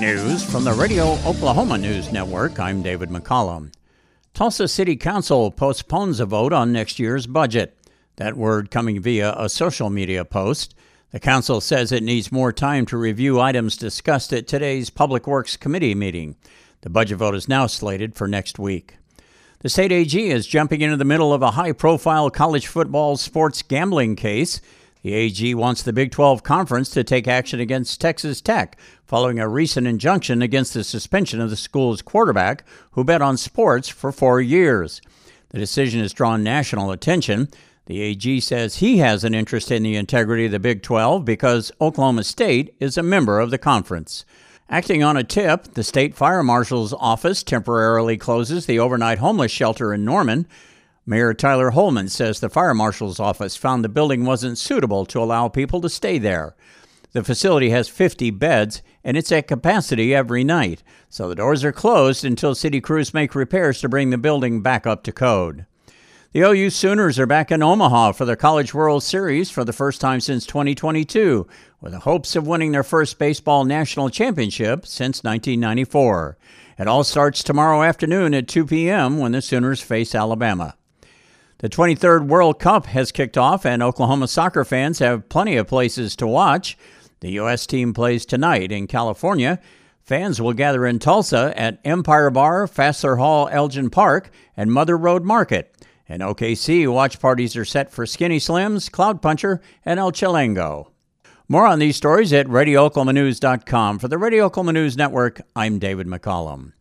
News from the Radio Oklahoma News Network. I'm David McCollum. Tulsa City Council postpones a vote on next year's budget. That word coming via a social media post. The council says it needs more time to review items discussed at today's Public Works Committee meeting. The budget vote is now slated for next week. The state AG is jumping into the middle of a high-profile college football sports gambling case. The AG wants the Big 12 Conference to take action against Texas Tech following a recent injunction against the suspension of the school's quarterback who bet on sports for 4 years. The decision has drawn national attention. The AG says he has an interest in the integrity of the Big 12 because Oklahoma State is a member of the conference. Acting on a tip, the state fire marshal's office temporarily closes the overnight homeless shelter in Norman. Mayor Tyler Holman says the fire marshal's office found the building wasn't suitable to allow people to stay there. The facility has 50 beds, and it's at capacity every night, so the doors are closed until city crews make repairs to bring the building back up to code. The OU Sooners are back in Omaha for the College World Series for the first time since 2022, with the hopes of winning their first baseball national championship since 1994. It all starts tomorrow afternoon at 2 p.m. when the Sooners face Alabama. The 23rd World Cup has kicked off, and Oklahoma soccer fans have plenty of places to watch. The U.S. team plays tonight in California. Fans will gather in Tulsa at Empire Bar, Fassler Hall, Elgin Park, and Mother Road Market. In OKC, watch parties are set for Skinny Slims, Cloud Puncher, and El Chilango. More on these stories at RadioOklahomaNews.com. For the Radio Oklahoma News Network, I'm David McCollum.